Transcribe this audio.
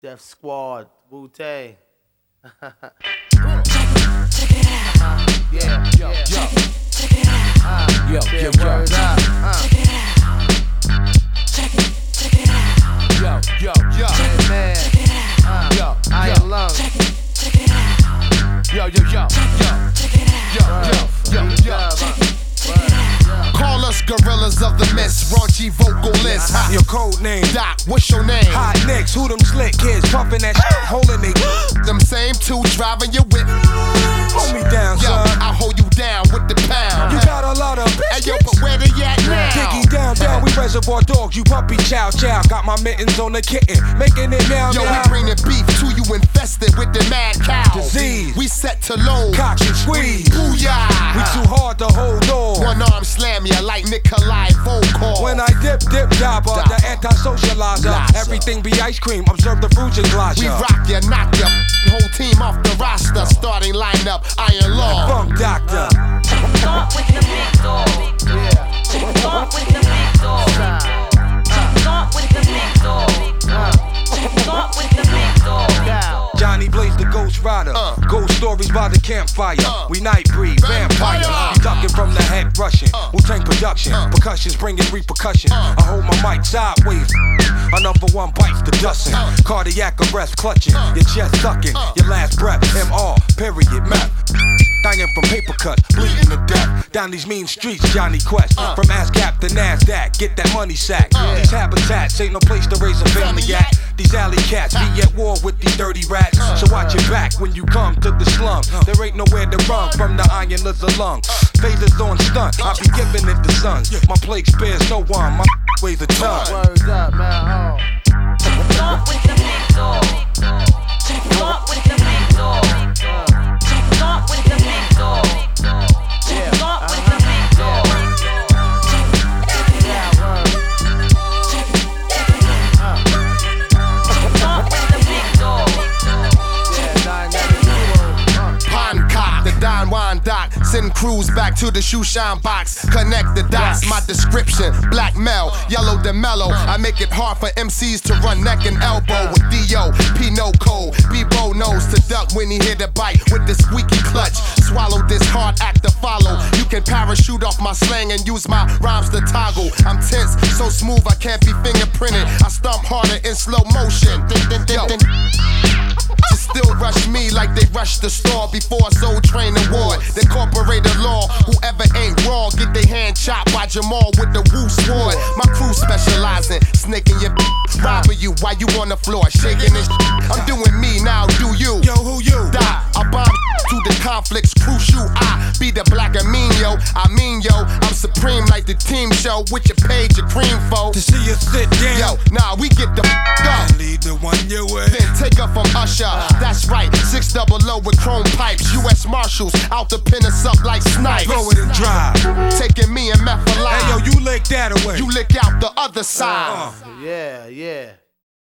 Def Squad, Wu-Tang. Check it out. Yeah, Yo, word up. Check it out. Check it out. Man, man. Check it out. Iron Lung. Check it out. Check it out. Call us gorillas of the mist, raunchy vocalists. Your code name, Doc, what's your name? hot nicks, who them slick kids pumping that shit, holding they Them same two driving your whip. hold me down, Yo, son. I hold you down with the pound. You got a lot of Hey yo, biscuits. but where they at now? Diggy down, we reservoir dogs, you puppy chow. Got my mittens on the kitten, making it meow Yo, we meow. bringing beef to you infested with the mad cow. Disease. We set to low. Cock and squeeze. Booyah. We too hard to hold on. One arm slam ya like Nikolai Volkov. When I dip, dabba, the anti-socializer. Laza. Everything be ice cream, observe the fruit glass. We rock ya, knock ya, whole team off the roster. Starting lineup, Iron Law. Funk doctor. Start with the big dog. Start with the big dog. Start with the big dog. Start with the big dog. Johnny Blaze the Ghost Rider. Ghost stories by the campfire. We night breed, vampire. Vampire. We ducking from the head rushing. Wu-Tang production. Percussions bringing repercussion. I hold my mic sideways. A number one bites the dustin'. Cardiac arrest clutching. Your chest sucking. Your last breath. MR. Period. Map. Dying from paper cuts, bleeding to death. Down these mean streets, Johnny Quest. From ASCAP to NASDAQ, get that money sack. These habitats ain't no place to raise a family at. These alley cats be at war with these dirty rats. So watch your back when you come to the slum. There ain't nowhere to run from the iron lizard lung. Phasers on stunt, I be giving it the sons. My plague spares no one, my weighs a ton. Word up, man. Start with the big dog. Start with the big dog. Start with the big dog. Start with the big dog. Start with the big dog. Poncock, the Don Juan Doc. Send crews back to the shoe shine box. Connect the dots, my description. Black Mel, yellow the mellow. I make it hard for MCs to run neck and elbow. With D.O., P.No. Cole. B-Bo knows to duck when he hit a bite. With the squeaky clutch, swallow this hard act to follow. You can parachute off my slang and use my rhymes to toggle. I'm tense, so smooth I can't be fingerprinted. I stomp harder in slow motion. Yo. Just still rush me like they rushed the store before Soul Train Award. They incorporated law. Whoever ain't raw, get their hand chopped by Jamal with the Woo sword. My crew specializing, snaking your robbing you while you on the floor, shaking this. I'm doing me now, do you? Yo, who you? Die. I bomb to the conflicts, crucial. I be the black amino. I mean, yo, I'm supreme like the team show with your page, your cream foe. To see you sit down. Yo, nah, we get the up. And lead the one your way. Then take up from Usher. That's right, 600 with chrome pipes. U.S. Marshals out to pin us up like snipes. Blow it and drive. Taking me and meth alive. Hey yo, you lick that away. You lick out the other side. Yeah.